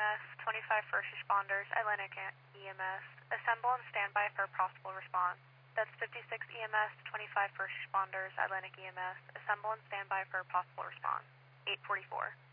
EMS, 25 first responders, Atlantic EMS. Assemble and stand by for possible response. That's 56 EMS, 25 first responders, Atlantic EMS. Assemble and stand by for possible response. 844.